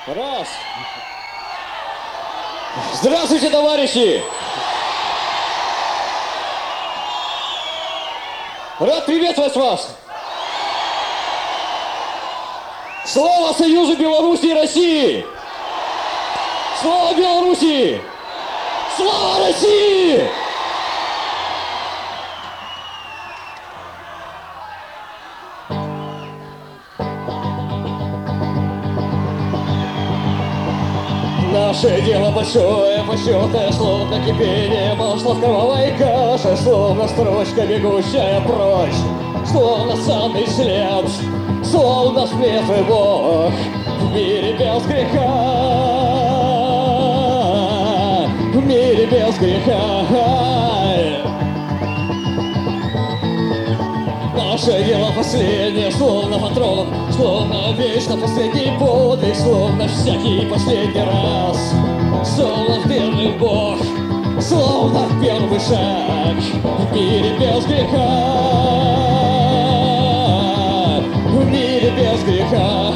Раз. Здравствуйте, товарищи! Рад приветствовать вас! Слава Союзу Беларуси и России! Слава Беларуси! Слава России! Наше дело большое, почетное, словно кипение масла в кровавой каше, словно строчка, бегущая прочь, словно санный след, словно светлый Бог в мире без греха, в мире без греха. Наше дело последнее, словно патрон, словно вечно последний подвиг, словно всякий последний раз, словно верный Бог, словно первый шаг в мире без греха, в мире без греха.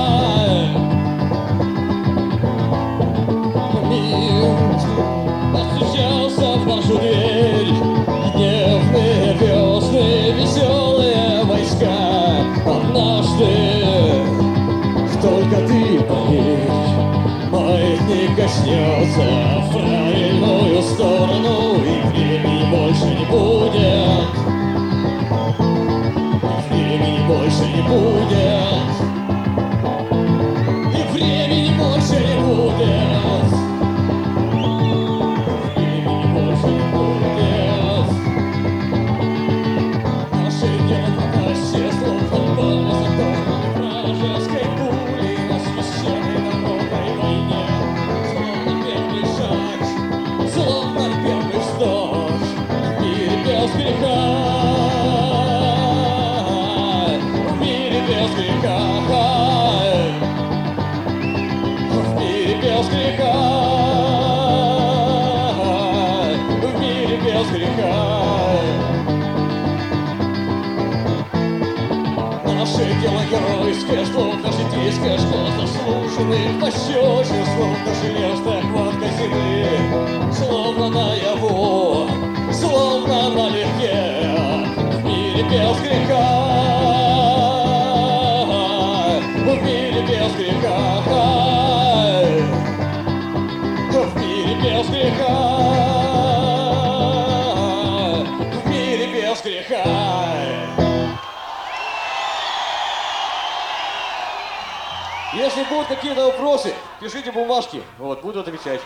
Мир постучался в нашу дверь, гневные весны, веселые войска. Однажды, только ты поверь, маятник коснется в правильную сторону, и времени больше не будет, и времени больше не будет, и времени больше не будет. Наше дело геройское, словно житейская школа заслуженных пощечин, словно железная хватка земли, словно наяву, словно налегке, в мире без греха, в мире без греха, в мире без греха, в мире без греха. Если будут какие-то вопросы, пишите бумажки, вот, буду отвечать.